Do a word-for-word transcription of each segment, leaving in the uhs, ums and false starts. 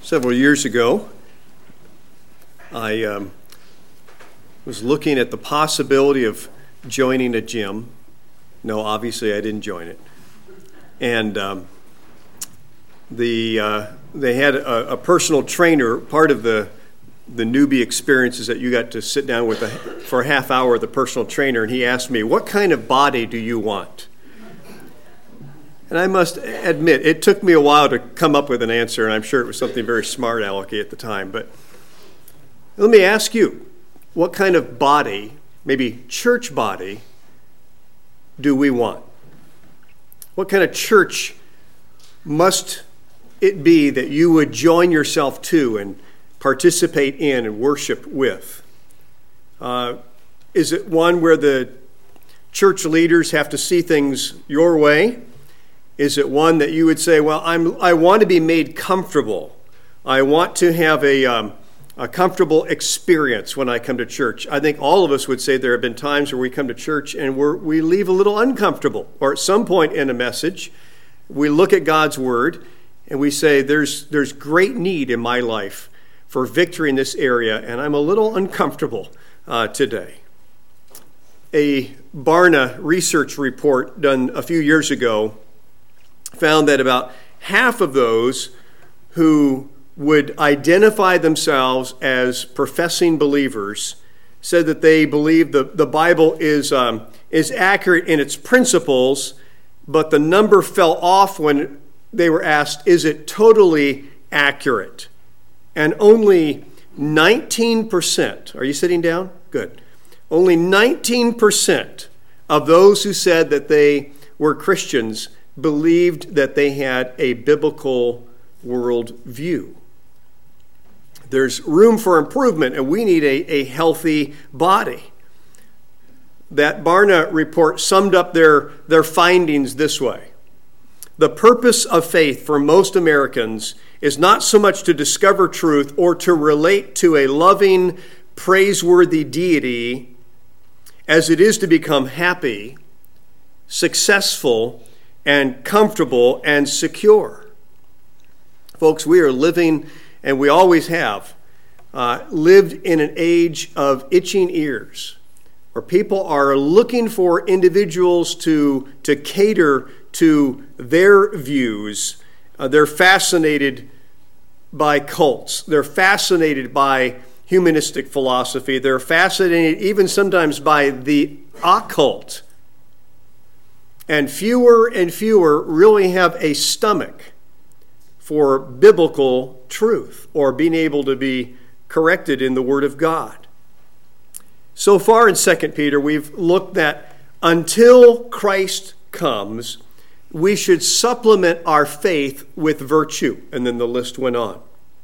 Several years ago, I um, was looking at the possibility of joining a gym. No, obviously I didn't join it. And um, the uh, they had a, a personal trainer. Part of the the newbie experience is that you got to sit down with a, for a half hour with a personal trainer, and he asked me, "What kind of body do you want?" And I must admit, it took me a while to come up with an answer, and I'm sure it was something very smart alecky at the time. But let me ask you, what kind of body, maybe church body, do we want? What kind of church must it be that you would join yourself to and participate in and worship with? Uh, is it one where the church leaders have to see things your way? Is it one that you would say, well, I'm, I want to be made comfortable. I want to have a, um, a comfortable experience when I come to church. I think all of us would say there have been times where we come to church and we're, we leave a little uncomfortable. Or at some point in a message, we look at God's Word and we say, there's, there's great need in my life for victory in this area, and I'm a little uncomfortable uh, today. A Barna research report done a few years ago found that about half of those who would identify themselves as professing believers said that they believe the, the Bible is, um, is accurate in its principles, but the number fell off when they were asked, is it totally accurate? And only nineteen percent, are you sitting down? Good. Only nineteen percent of those who said that they were Christians believed that they had a biblical worldview. There's room for improvement, and we need a, a healthy body. That Barna report summed up their, their findings this way. The purpose of faith for most Americans is not so much to discover truth or to relate to a loving, praiseworthy deity as it is to become happy, successful, and comfortable and secure. Folks, we are living, and we always have, uh, lived in an age of itching ears, where people are looking for individuals to, to cater to their views. Uh, they're fascinated by cults. They're fascinated by humanistic philosophy. They're fascinated even sometimes by the occult. And fewer and fewer really have a stomach for biblical truth or being able to be corrected in the Word of God. So far in Second Peter, we've looked at until Christ comes, we should supplement our faith with virtue. And then the list went on.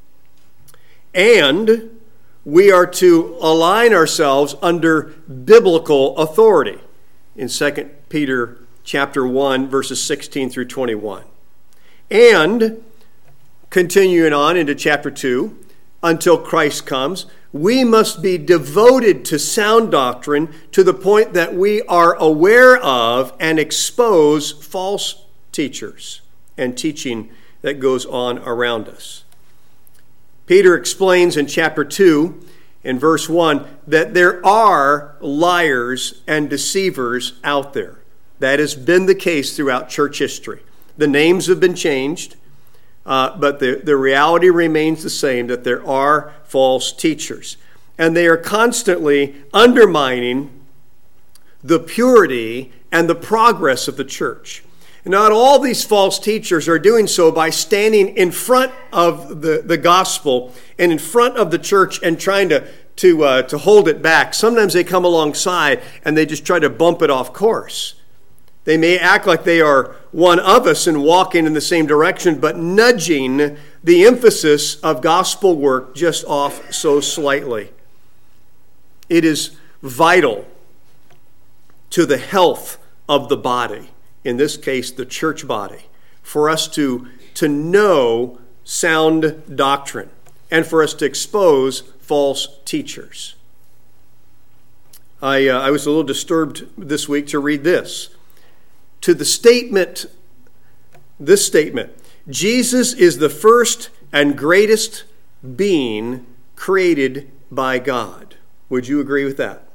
And we are to align ourselves under biblical authority in Second Peter chapter one, verses sixteen through twenty-one. And, continuing on into chapter two, until Christ comes, we must be devoted to sound doctrine to the point that we are aware of and expose false teachers and teaching that goes on around us. Peter explains in chapter two, in verse one, that there are liars and deceivers out there. That has been the case throughout church history. The names have been changed, uh, but the, the reality remains the same, that there are false teachers. And they are constantly undermining the purity and the progress of the church. And not all these false teachers are doing so by standing in front of the, the gospel and in front of the church and trying to, to, uh, to hold it back. Sometimes they come alongside and they just try to bump it off course. They may act like they are one of us and walking in the same direction, but nudging the emphasis of gospel work just off so slightly. It is vital to the health of the body, in this case, the church body, for us to, to know sound doctrine and for us to expose false teachers. I, uh, I was a little disturbed this week to read this. To the statement, this statement, Jesus is the first and greatest being created by God. Would you agree with that?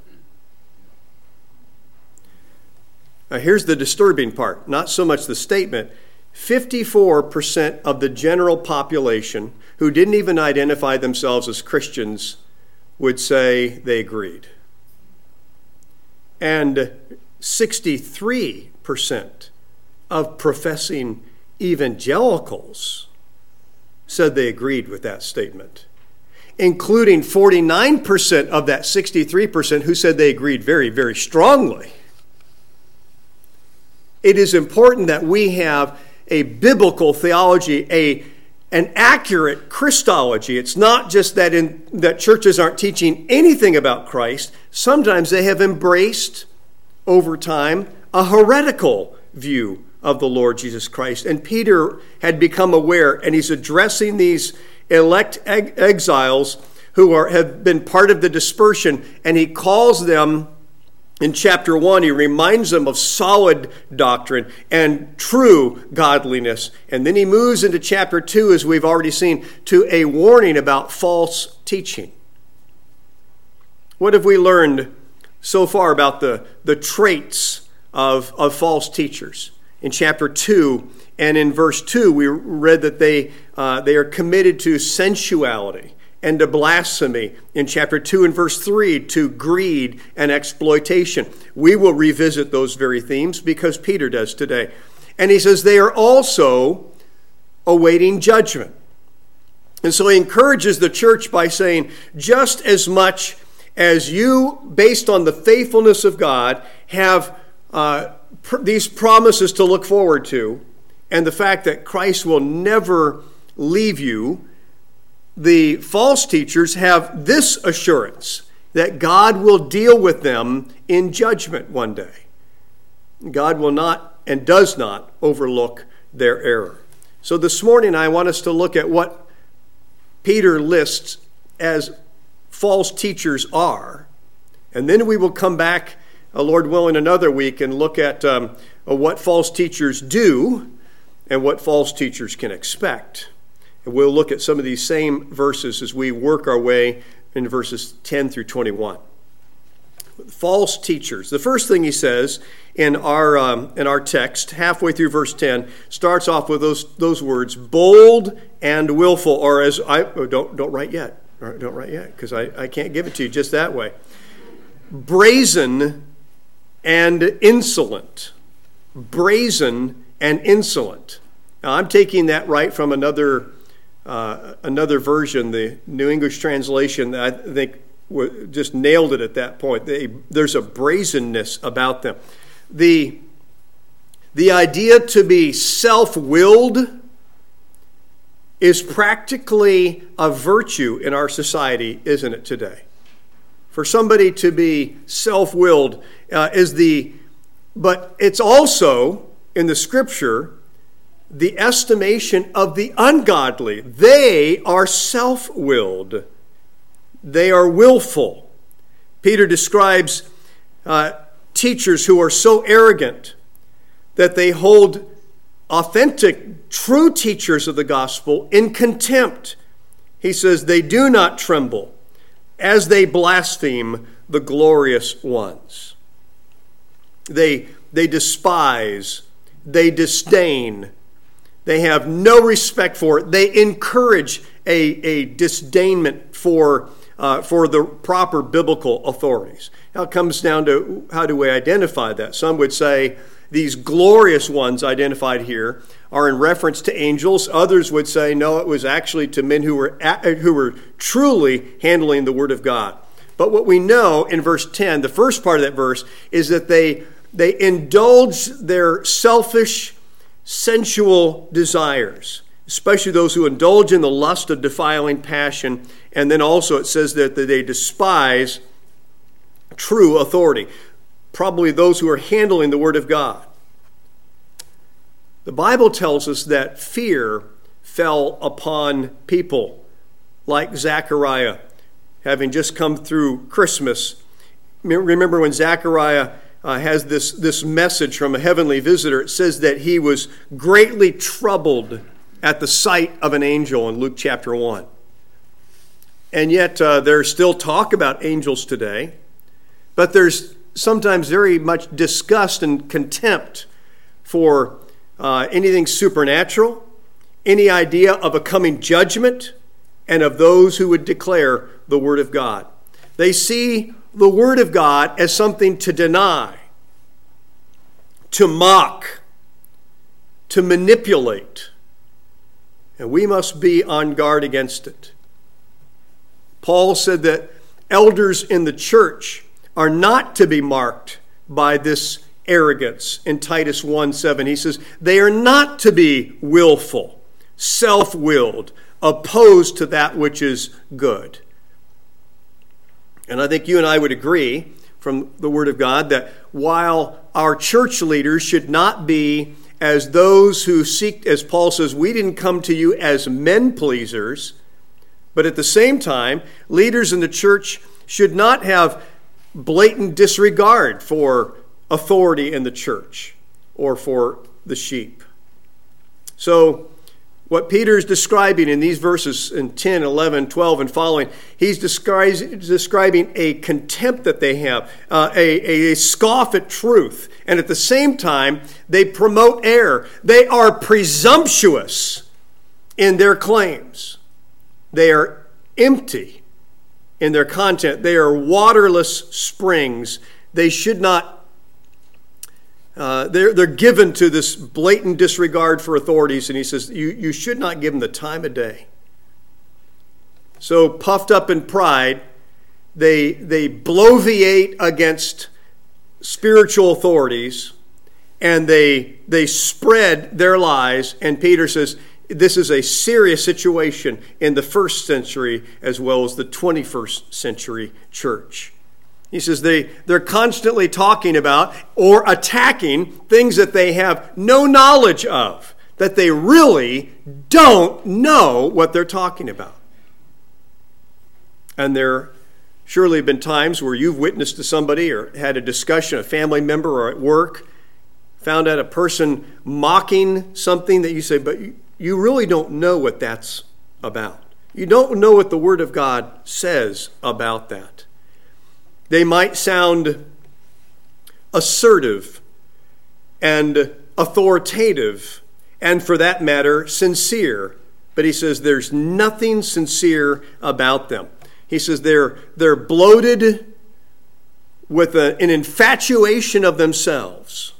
Now here's the disturbing part, not so much the statement. fifty-four percent of the general population who didn't even identify themselves as Christians would say they agreed. And sixty-three percent of professing evangelicals said they agreed with that statement, including forty-nine percent of that sixty-three percent who said they agreed very, very strongly. It is important that we have a biblical theology, a, an accurate Christology. It's not just that, in, that churches aren't teaching anything about Christ. Sometimes they have embraced, over time, a heretical view of the Lord Jesus Christ. And Peter had become aware, and he's addressing these elect exiles who are have been part of the dispersion, and he calls them, in chapter one, he reminds them of solid doctrine and true godliness. And then he moves into chapter two, as we've already seen, to a warning about false teaching. What have we learned so far about the, the traits of, of false teachers? In chapter two and in verse two, we read that they, uh, they are committed to sensuality and to blasphemy. In chapter two and verse three, to greed and exploitation. We will revisit those very themes because Peter does today. And he says they are also awaiting judgment. And so he encourages the church by saying, just as much as you, based on the faithfulness of God, have uh, pr- these promises to look forward to, and the fact that Christ will never leave you, the false teachers have this assurance that God will deal with them in judgment one day. God will not and does not overlook their error. So this morning I want us to look at what Peter lists as false teachers are. And then we will come back, uh, Lord willing, another week and look at um, uh, what false teachers do and what false teachers can expect. And we'll look at some of these same verses as we work our way in verses ten through twenty-one. False teachers. The first thing he says in our um, in our text, halfway through verse ten, starts off with those those words, bold and willful, or as I oh, don't don't write yet. Don't write yet, because I, I can't give it to you just that way. Brazen and insolent. Brazen and insolent. Now, I'm taking that right from another uh, another version, the New English Translation, I think w- just nailed it at that point. They, there's a brazenness about them. The, the idea to be self-willed is practically a virtue in our society, isn't it, today? For somebody to be self-willed uh, is the, but it's also, in the Scripture, the estimation of the ungodly. They are self-willed. They are willful. Peter describes uh, teachers who are so arrogant that they hold authentic, true teachers of the gospel in contempt. He says they do not tremble as they blaspheme the glorious ones. They, they despise, they disdain, they have no respect for it. They encourage a, a disdainment for, uh, for the proper biblical authorities. Now it comes down to how do we identify that? Some would say these glorious ones identified here are in reference to angels. Others would say, no, it was actually to men who were, who were truly handling the word of God. But what we know in verse ten, the first part of that verse, is that they, they indulge their selfish, sensual desires, especially those who indulge in the lust of defiling passion. And then also it says that they despise true authority, probably those who are handling the word of God. The Bible tells us that fear fell upon people like Zechariah, having just come through Christmas. Remember when Zechariah Uh, has this, this message from a heavenly visitor. It says that he was greatly troubled at the sight of an angel in Luke chapter one. And yet uh, there's still talk about angels today, but there's sometimes very much disgust and contempt for uh, anything supernatural, any idea of a coming judgment, and of those who would declare the Word of God. They see the Word of God as something to deny, to mock, to manipulate. And we must be on guard against it. Paul said that elders in the church are not to be marked by this arrogance in Titus one seven. He says they are not to be willful, self-willed, opposed to that which is good. And I think you and I would agree from the Word of God that while our church leaders should not be as those who seek, as Paul says, we didn't come to you as men pleasers, but at the same time, leaders in the church should not have blatant disregard for authority in the church or for the sheep. So what Peter is describing in these verses in ten, eleven, twelve, and following, he's describing a contempt that they have, uh, a, a scoff at truth, and at the same time, they promote error. They are presumptuous in their claims. They are empty in their content. They are waterless springs. They should not Uh, they're, they're given to this blatant disregard for authorities, and he says, you, you should not give them the time of day. So puffed up in pride, they, they bloviate against spiritual authorities, and they, they spread their lies, and Peter says, this is a serious situation in the first century as well as the twenty-first century church. He says they, they're constantly talking about or attacking things that they have no knowledge of, that they really don't know what they're talking about. And there surely have been times where you've witnessed to somebody or had a discussion, a family member or at work, found out a person mocking something that you say, but you, you really don't know what that's about. You don't know what the Word of God says about that. They might sound assertive and authoritative, and for that matter, sincere. But he says there's nothing sincere about them. He says they're, they're bloated with a, an infatuation of themselves.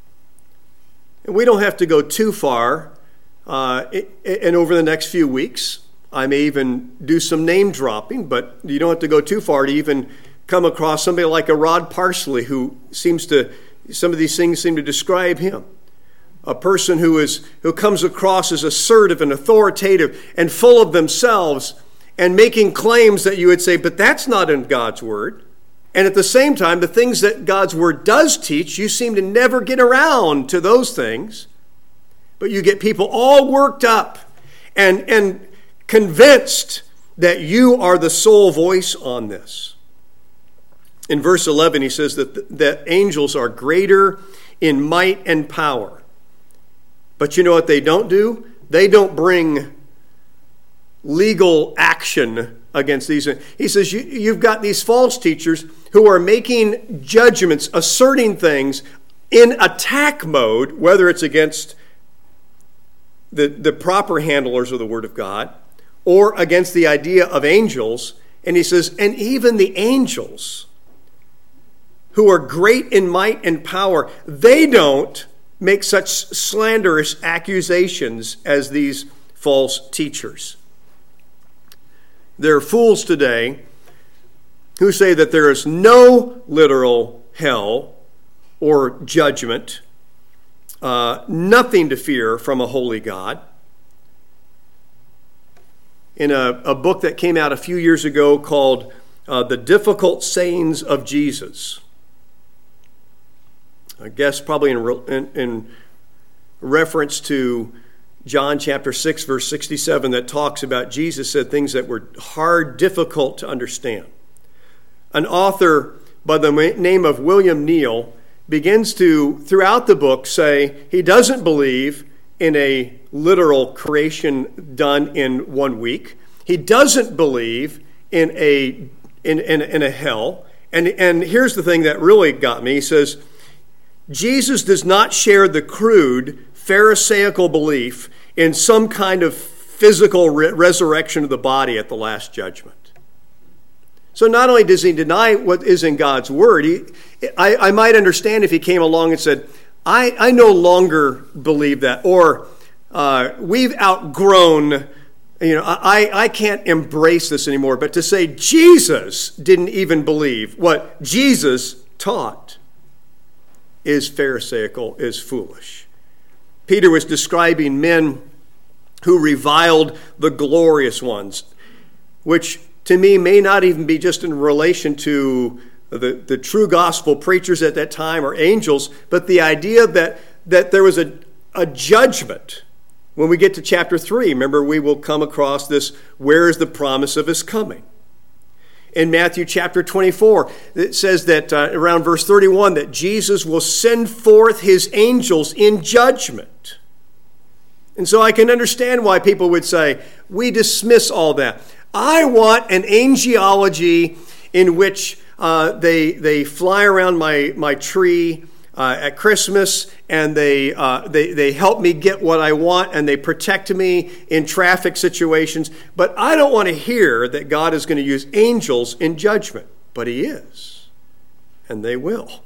And we don't have to go too far. Uh, and over the next few weeks, I may even do some name dropping, but you don't have to go too far to even come across somebody like a Rod Parsley, who seems to, some of these things seem to describe him. A person who is who comes across as assertive and authoritative and full of themselves and making claims that you would say, but that's not in God's Word. And at the same time, the things that God's Word does teach, you seem to never get around to those things. But you get people all worked up and, and convinced that you are the sole voice on this. In verse eleven, he says that, that angels are greater in might and power. But you know what they don't do? They don't bring legal action against these. He says you, you've got these false teachers who are making judgments, asserting things in attack mode, whether it's against the, the proper handlers of the Word of God or against the idea of angels. And he says, and even the angels who are great in might and power, they don't make such slanderous accusations as these false teachers. There are fools today who say that there is no literal hell or judgment, uh, nothing to fear from a holy God. In a, a book that came out a few years ago called uh, The Difficult Sayings of Jesus, I guess probably in, in, in reference to John chapter six, verse sixty-seven, that talks about Jesus said things that were hard, difficult to understand. An author by the name of William Neal begins to, throughout the book, say he doesn't believe in a literal creation done in one week. He doesn't believe in a in, in, in a hell. And, and here's the thing that really got me. He says, Jesus does not share the crude Pharisaical belief in some kind of physical re- resurrection of the body at the last judgment. So not only does he deny what is in God's word, he, I, I might understand if he came along and said, I, I no longer believe that, or uh, we've outgrown, you know, I, I can't embrace this anymore. But to say Jesus didn't even believe what Jesus taught is Pharisaical, is foolish. Peter was describing men who reviled the glorious ones, which to me may not even be just in relation to the, the true gospel preachers at that time or angels, but the idea that, that there was a, a judgment. When we get to chapter three, remember, we will come across this, where is the promise of his coming? In Matthew chapter twenty-four, it says that uh, around verse thirty-one, that Jesus will send forth his angels in judgment. And so I can understand why people would say, we dismiss all that. I want an angelology in which uh, they they fly around my, my tree uh, at Christmas, and they, uh, they, they help me get what I want, and they protect me in traffic situations. But I don't want to hear that God is going to use angels in judgment. But he is, and they will.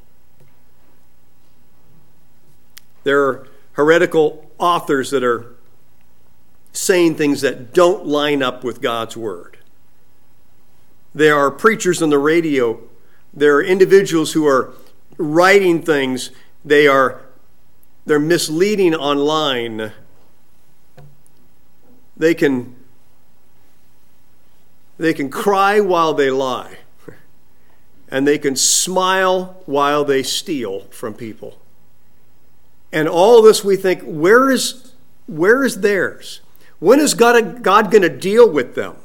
There are heretical authors that are saying things that don't line up with God's word. There are preachers on the radio. There are individuals who are writing things. They are they're misleading online. They can they can cry while they lie. And they can smile while they steal from people. And all this we think, where is where is theirs? When is God, God going to deal with them?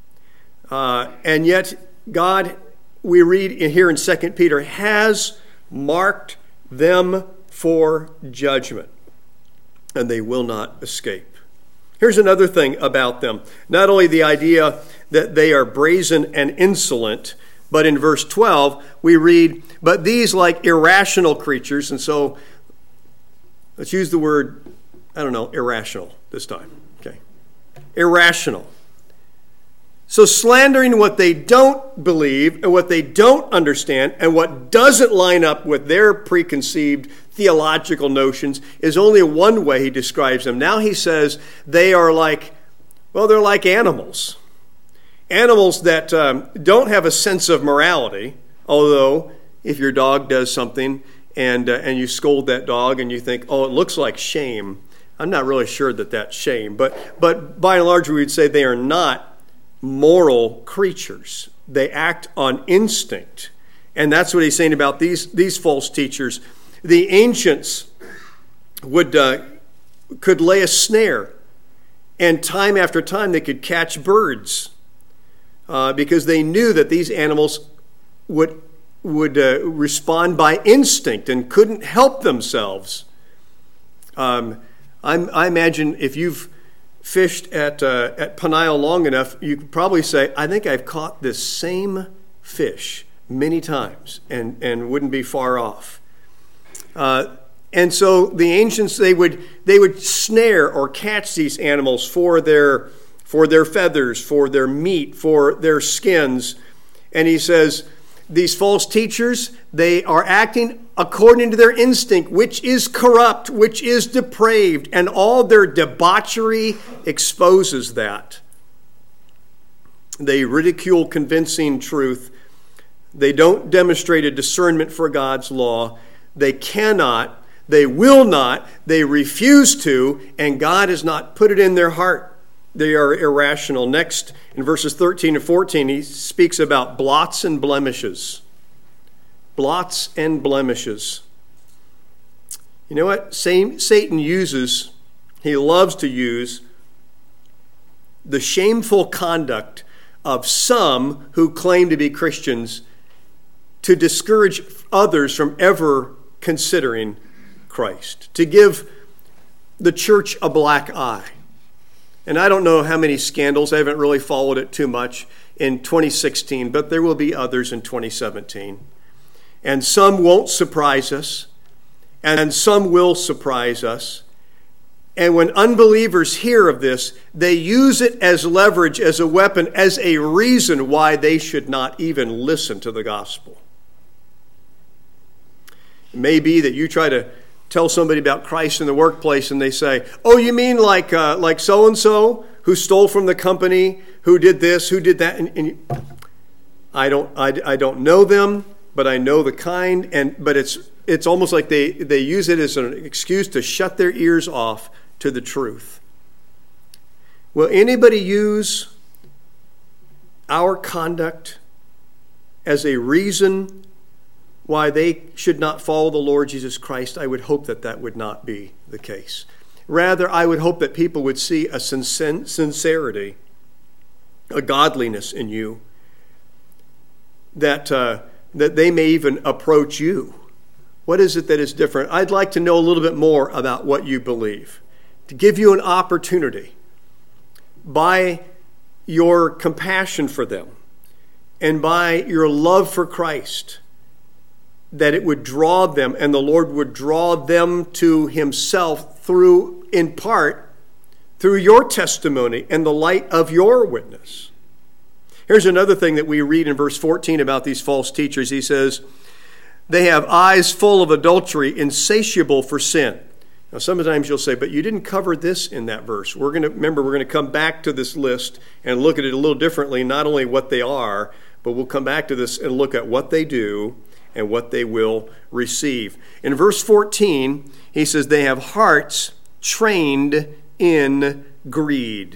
Uh, and yet, God, we read in here in Second Peter, has marked them for judgment, and they will not escape. Here's another thing about them. Not only the idea that they are brazen and insolent, but in verse twelve, we read, but these like irrational creatures, and so let's use the word, I don't know, irrational this time. Irrational. So slandering what they don't believe and what they don't understand and what doesn't line up with their preconceived theological notions is only one way he describes them. Now he says they are like, well, they're like animals. Animals that um, don't have a sense of morality, although if your dog does something and uh, and you scold that dog and you think, oh, it looks like shame, I'm not really sure that that's shame, but but by and large we would say they are not moral creatures. They act on instinct. And that's what he's saying about these, these false teachers. The ancients would uh, could lay a snare, and time after time they could catch birds uh, because they knew that these animals would, would uh, respond by instinct and couldn't help themselves. Um I'm, I imagine if you've fished at uh, at Peniel long enough, you could probably say, I think I've caught this same fish many times and, and wouldn't be far off. Uh, and so the ancients, they would they would snare or catch these animals for their for their feathers, for their meat, for their skins. And he says, these false teachers, they are acting according to their instinct, which is corrupt, which is depraved, and all their debauchery exposes that. They ridicule convincing truth. They don't demonstrate a discernment for God's law. They cannot, they will not, they refuse to, and God has not put it in their heart. They are irrational. Next, in verses thirteen and fourteen, he speaks about blots and blemishes. Blots and blemishes. You know what? Satan uses, he loves to use the shameful conduct of some who claim to be Christians to discourage others from ever considering Christ. To give the church a black eye. And I don't know how many scandals, I haven't really followed it too much in twenty sixteen, but there will be others in twenty seventeen. And some won't surprise us, and some will surprise us. And when unbelievers hear of this, they use it as leverage, as a weapon, as a reason why they should not even listen to the gospel. It may be that you try to tell somebody about Christ in the workplace and they say, oh, you mean like uh, like so-and-so who stole from the company, who did this, who did that? And, and you, I don't I, I don't know them, but I know the kind. And but it's it's almost like they, they use it as an excuse to shut their ears off to the truth. Will anybody use our conduct as a reason why they should not follow the Lord Jesus Christ? I would hope that that would not be the case. Rather, I would hope that people would see a sincerity, a godliness in you, that uh, that they may even approach you. What is it that is different? I'd like to know a little bit more about what you believe, to give you an opportunity by your compassion for them and by your love for Christ, that it would draw them, and the Lord would draw them to himself through, in part, through your testimony and the light of your witness. Here's another thing that we read in verse fourteen about these false teachers. He says, they have eyes full of adultery, insatiable for sin. Now, sometimes you'll say, but you didn't cover this in that verse. We're going to, remember, we're going to come back to this list and look at it a little differently, not only what they are, but we'll come back to this and look at what they do and what they will receive. In verse fourteen, he says, they have hearts trained in greed.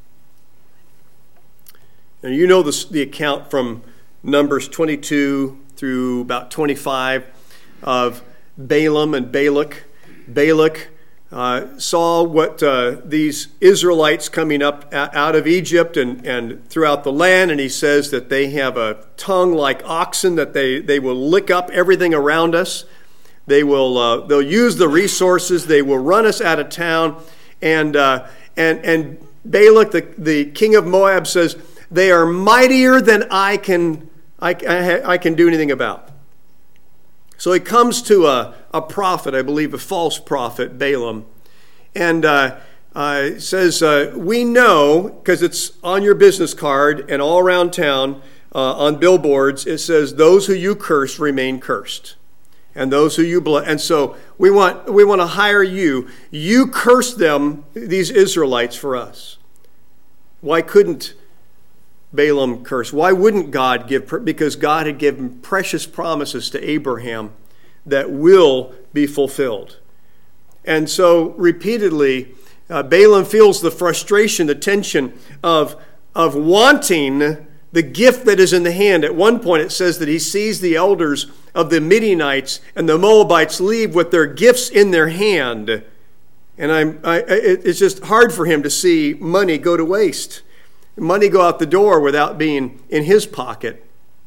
And you know this, the account from Numbers twenty-two through about twenty-five of Balaam and Balak. Balak uh, saw what uh, these Israelites coming up out of Egypt and, and throughout the land, and he says that they have a tongue like oxen, that they, they will lick up everything around us. They will uh, they'll use the resources. They will run us out of town. And uh, and and Balak, the, the king of Moab, says, they are mightier than I can I, I, I can do anything about. So he comes to a, a prophet, I believe a false prophet, Balaam, and uh, uh, says, uh, we know, because it's on your business card and all around town uh, on billboards, it says, those who you curse remain cursed, and those who you bless. And so we want we want to hire you. You curse them, these Israelites, for us. Why couldn't Balaam curse? Why wouldn't God give? Because God had given precious promises to Abraham that will be fulfilled. And so repeatedly, uh, Balaam feels the frustration, the tension of, of wanting the gift that is in the hand. At one point it says that he sees the elders of the Midianites and the Moabites leave with their gifts in their hand. And I'm, I, it's just hard for him to see money go to waste. Money go out the door without being in his pocket.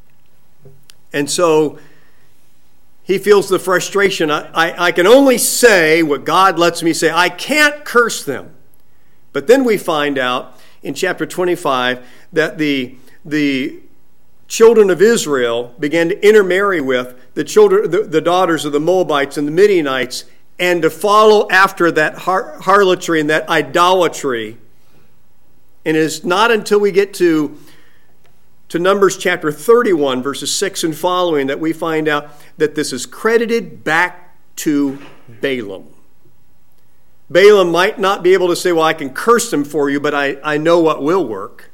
And so he feels the frustration. I, I, I can only say what God lets me say. I can't curse them. But then we find out in chapter twenty-five that the, the children of Israel began to intermarry with the children, the, the daughters of the Moabites and the Midianites, and to follow after that har- harlotry and that idolatry. And it is not until we get to, to Numbers chapter thirty-one, verses six and following, that we find out that this is credited back to Balaam. Balaam might not be able to say, well, I can curse them for you, but I, I know what will work.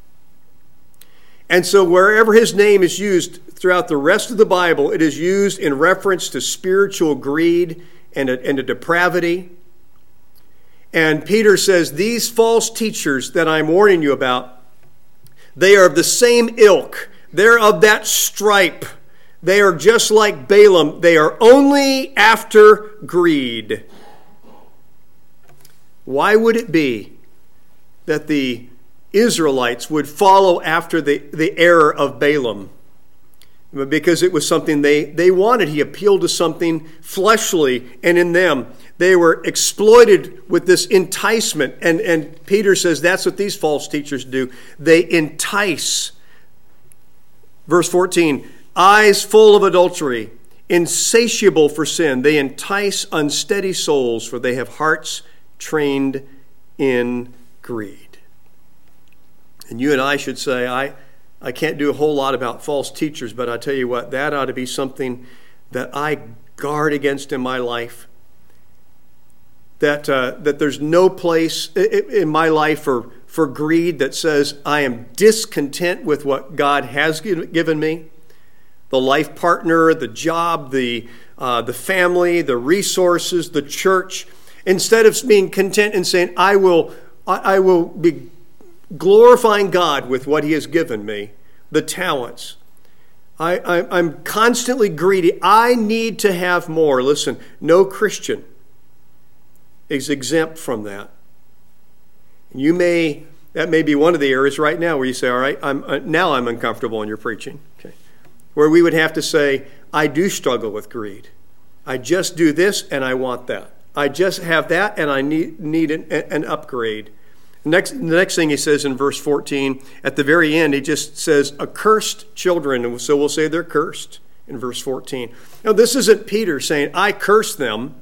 And so wherever his name is used throughout the rest of the Bible, it is used in reference to spiritual greed and a, and a depravity. And Peter says, these false teachers that I'm warning you about, they are of the same ilk. They're of that stripe. They are just like Balaam. They are only after greed. Why would it be that the Israelites would follow after the, the error of Balaam? Because it was something they, they wanted. He appealed to something fleshly and in them. They were exploited with this enticement. And, and Peter says that's what these false teachers do. They entice. Verse fourteen, eyes full of adultery, insatiable for sin. They entice unsteady souls, for they have hearts trained in greed. And you and I should say, I, I can't do a whole lot about false teachers, but I tell you what, that ought to be something that I guard against in my life. That, uh, that there's no place in my life for, for greed that says I am discontent with what God has given me. The life partner, the job, the, uh, the family, the resources, the church. Instead of being content and saying, I will, I, I will be glorifying God with what he has given me, the talents. I, I, I'm constantly greedy. I need to have more. Listen, no Christian is exempt from that. You may, that may be one of the areas right now where you say, all right, I'm, uh, now I'm uncomfortable in your preaching. Okay. Where we would have to say, I do struggle with greed. I just do this and I want that. I just have that and I need, need an, an upgrade. Next, the next thing he says in verse fourteen, at the very end, he just says, accursed children. And so we'll say they're cursed in verse fourteen. Now, this isn't Peter saying, I curse them.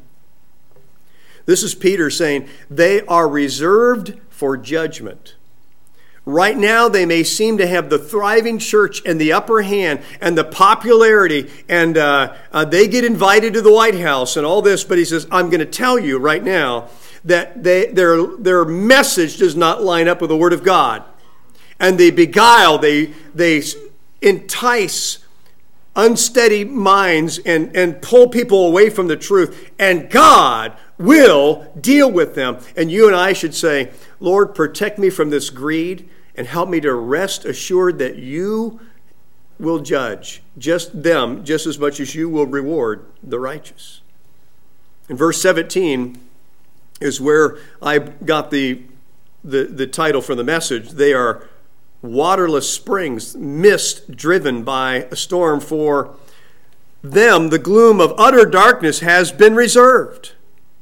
This is Peter saying, they are reserved for judgment. Right now, they may seem to have the thriving church and the upper hand and the popularity, and uh, uh, they get invited to the White House and all this, but he says, I'm going to tell you right now that they, their, their message does not line up with the Word of God. And they beguile, they, they entice unsteady minds and, and pull people away from the truth. And God will deal with them. And you and I should say, Lord, protect me from this greed and help me to rest assured that you will judge just them just as much as you will reward the righteous. In verse seventeen is where I got the, the, the title for the message. They are waterless springs, mist driven by a storm. For them, the gloom of utter darkness has been reserved.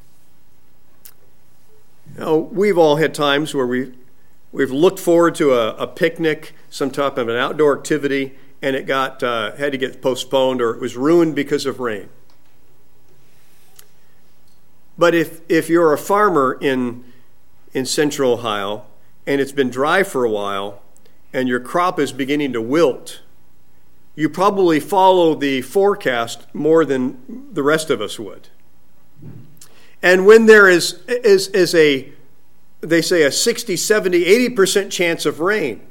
Now, we've all had times where we, we've looked forward to a, a picnic, some type of an outdoor activity, and it got uh, had to get postponed or it was ruined because of rain. But if, if you're a farmer in, in central Ohio and it's been dry for a while and your crop is beginning to wilt, you probably follow the forecast more than the rest of us would. And when there is, is, is a, they say a sixty, seventy, eighty percent chance of rain,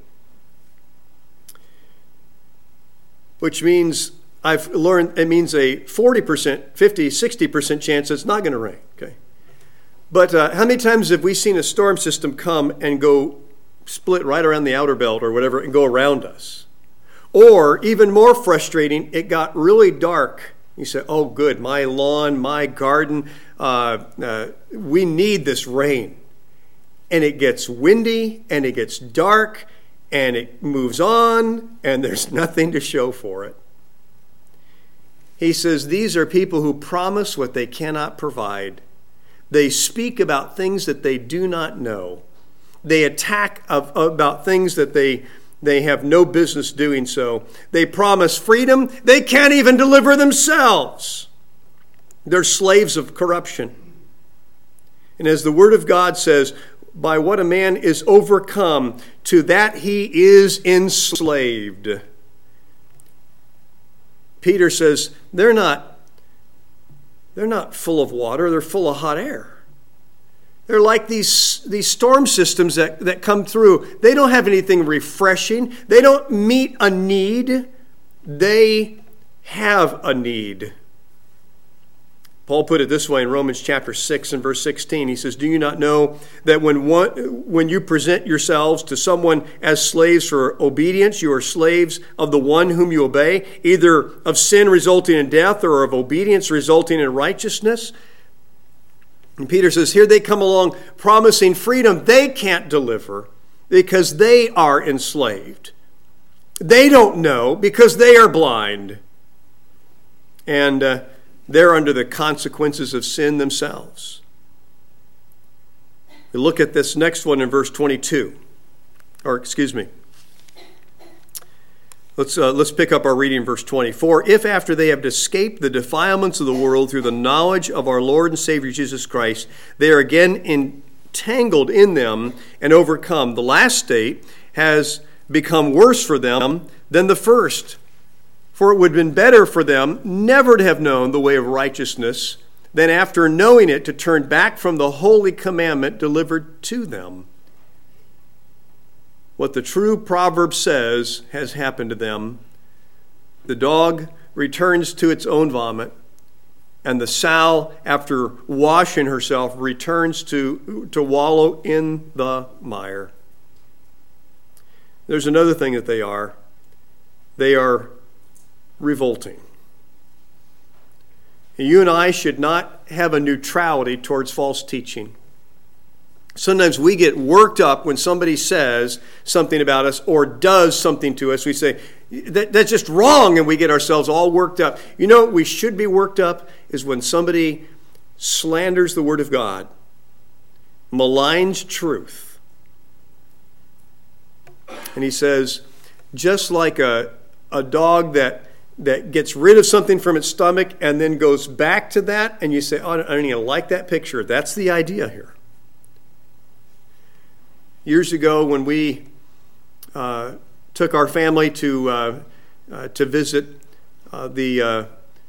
which means I've learned it means a forty percent, fifty, sixty percent chance it's not going to rain. Okay, but uh, how many times have we seen a storm system come and go split right around the outer belt or whatever and go around us? Or even more frustrating, it got really dark. You say, oh, good, my lawn, my garden, uh, uh, we need this rain. And it gets windy and it gets dark and it moves on and there's nothing to show for it. He says these are people who promise what they cannot provide. They speak about things that they do not know. They attack of, about things that they, they have no business doing so. They promise freedom. They can't even deliver themselves. They're slaves of corruption. And as the Word of God says, by what a man is overcome, to that he is enslaved. Peter says they're not, they're not full of water, they're full of hot air. They're like these, these storm systems that, that come through. They don't have anything refreshing. They don't meet a need. They have a need. Paul put it this way in Romans chapter six and verse sixteen. He says, do you not know that when one, when you present yourselves to someone as slaves for obedience, you are slaves of the one whom you obey, either of sin resulting in death or of obedience resulting in righteousness? And Peter says, here they come along promising freedom they can't deliver because they are enslaved. They don't know because they are blind. And uh, They're under the consequences of sin themselves. We look at this next one in verse twenty-two. Or, excuse me. Let's, uh, let's pick up our reading in verse twenty. For if after they have escaped the defilements of the world through the knowledge of our Lord and Savior Jesus Christ, they are again entangled in them and overcome, the last state has become worse for them than the first. For it would have been better for them never to have known the way of righteousness than after knowing it to turn back from the holy commandment delivered to them. What the true proverb says has happened to them. The dog returns to its own vomit, and the sow, after washing herself, returns to, to wallow in the mire. There's another thing that they are. They are revolting. And you and I should not have a neutrality towards false teaching. Sometimes we get worked up when somebody says something about us or does something to us. We say, that, that's just wrong, and we get ourselves all worked up. You know what we should be worked up is when somebody slanders the Word of God, maligns truth. And he says, just like a, a dog that, that gets rid of something from its stomach and then goes back to that, and you say, oh, I don't even like that picture. That's the idea here. Years ago, when we uh, took our family to uh, uh, to visit uh, the, uh, uh,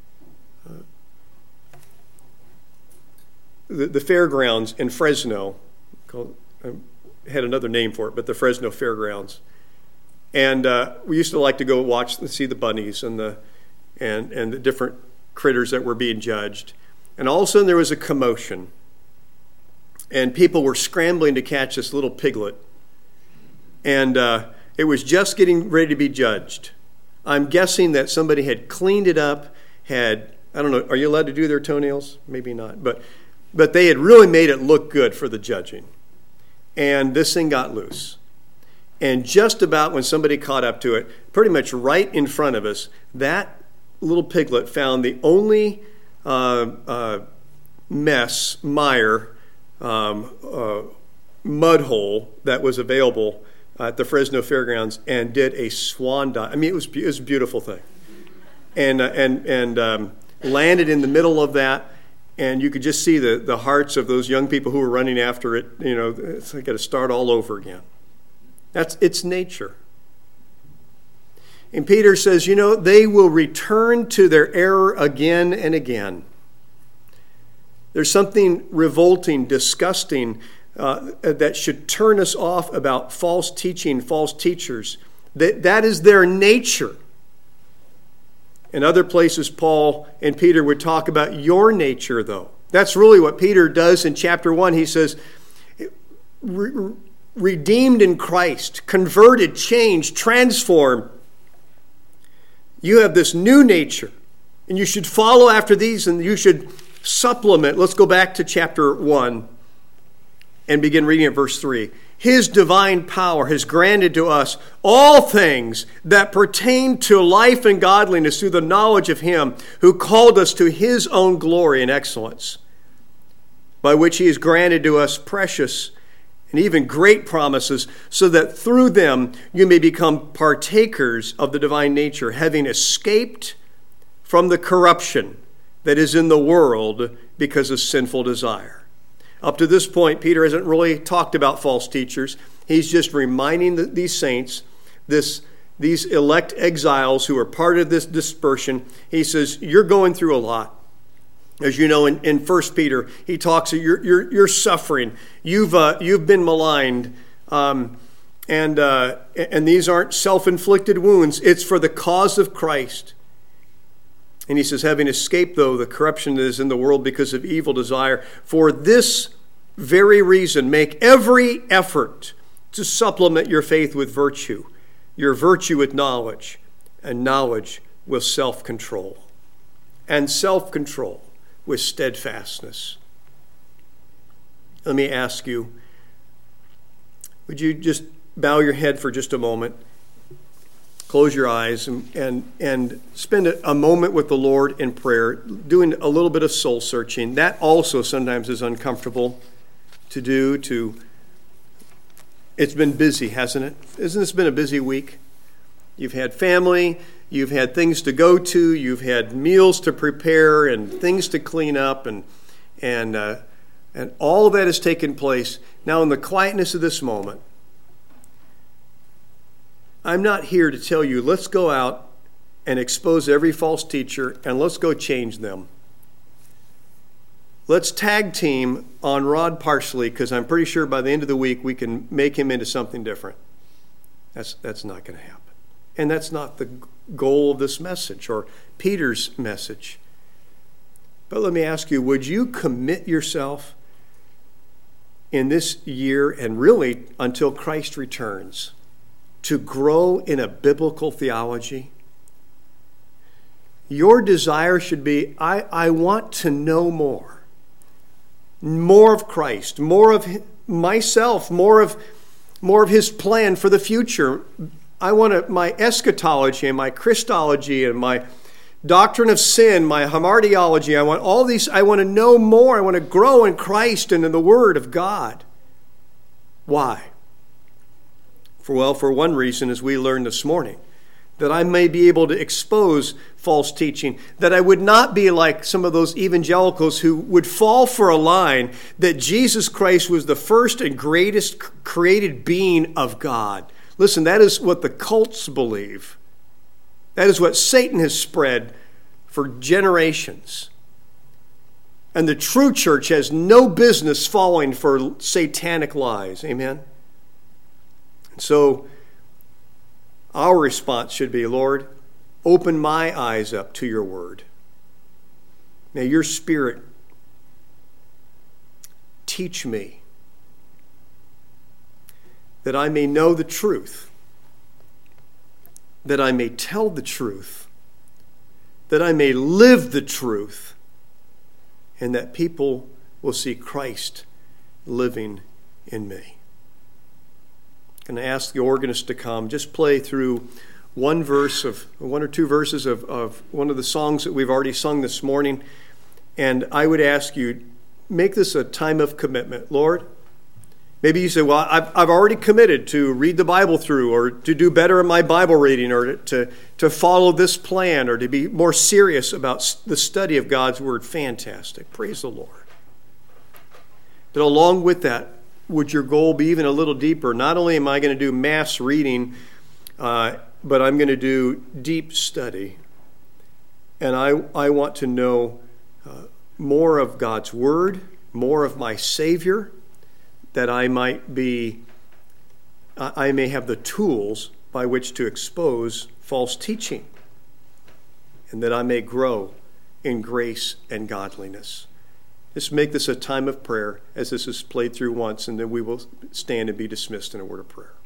the the fairgrounds in Fresno, called, I had another name for it, but the Fresno Fairgrounds, and uh, we used to like to go watch and see the bunnies and the and and the different critters that were being judged, and all of a sudden there was a commotion. And people were scrambling to catch this little piglet. And uh, it was just getting ready to be judged. I'm guessing that somebody had cleaned it up, had, I don't know, are you allowed to do their toenails? Maybe not. But, but they had really made it look good for the judging. And this thing got loose. And just about when somebody caught up to it, pretty much right in front of us, that little piglet found the only uh, uh, mess, mire, Um, uh, mud hole that was available at the Fresno Fairgrounds and did a swan dive. I mean, it was, it was a beautiful thing. And, uh, and, and um, landed in the middle of that, and you could just see the, the hearts of those young people who were running after it. You know, it's like got to start all over again. That's its nature. And Peter says, you know, they will return to their error again and again. There's something revolting, disgusting, uh, that should turn us off about false teaching, false teachers. That, that is their nature. In other places, Paul and Peter would talk about your nature, though. That's really what Peter does in chapter one. He says, Re- redeemed in Christ, converted, changed, transformed. You have this new nature, and you should follow after these, and you should supplement. Let's go back to chapter one and begin reading at verse three. His divine power has granted to us all things that pertain to life and godliness through the knowledge of him who called us to his own glory and excellence, by which he has granted to us precious and even great promises, so that through them you may become partakers of the divine nature, having escaped from the corruption that is in the world because of sinful desire. Up to this point, Peter hasn't really talked about false teachers. He's just reminding the, these saints, this, these elect exiles who are part of this dispersion. He says, you're going through a lot. As you know, in, in First Peter, he talks, you're, you're, you're suffering. You've, uh, you've been maligned. Um, and, uh, and these aren't self-inflicted wounds. It's for the cause of Christ. And he says, having escaped, though, the corruption that is in the world because of evil desire, for this very reason, make every effort to supplement your faith with virtue, your virtue with knowledge, and knowledge with self-control, and self-control with steadfastness. Let me ask you, would you just bow your head for just a moment? close your eyes and, and, and spend a, a moment with the Lord in prayer, doing a little bit of soul searching. That also sometimes is uncomfortable to do. To It's been busy, hasn't it? Isn't this been a busy week? You've had family, you've had things to go to, you've had meals to prepare and things to clean up, and and uh, and all that has taken place. Now, in the quietness of this moment, I'm not here to tell you, let's go out and expose every false teacher and let's go change them. Let's tag team on Rod Parsley, because I'm pretty sure by the end of the week we can make him into something different. That's, that's not going to happen. And that's not the goal of this message or Peter's message. But let me ask you, would you commit yourself in this year and really until Christ returns to grow in a biblical theology? Your desire should be, I, I want to know more. More of Christ, more of myself, more of, more of his plan for the future. I want to, my eschatology and my Christology and my doctrine of sin, my hamartiology, I want all these, I want to know more. I want to grow in Christ and in the Word of God. Why? For, well, for one reason, as we learned this morning, that I may be able to expose false teaching, that I would not be like some of those evangelicals who would fall for a line that Jesus Christ was the first and greatest created being of God. Listen, that is what the cults believe. That is what Satan has spread for generations. And the true church has no business falling for satanic lies. Amen? So our response should be, Lord, open my eyes up to your word. May your Spirit teach me that I may know the truth, that I may tell the truth, that I may live the truth, and that people will see Christ living in me. I'm going to ask the organist to come. Just play through one verse of, one or two verses of, of one of the songs that we've already sung this morning. And I would ask you, make this a time of commitment. Lord, maybe you say, well, I've, I've already committed to read the Bible through, or to do better in my Bible reading, or to, to follow this plan, or to be more serious about the study of God's Word. Fantastic. Praise the Lord. But along with that, would your goal be even a little deeper? Not only am I going to do mass reading, uh, but I'm going to do deep study. And I, I want to know uh, more of God's Word, more of my Savior, that I might be, I may have the tools by which to expose false teaching, and that I may grow in grace and godliness. Let's make this a time of prayer as this is played through once, and then we will stand and be dismissed in a word of prayer.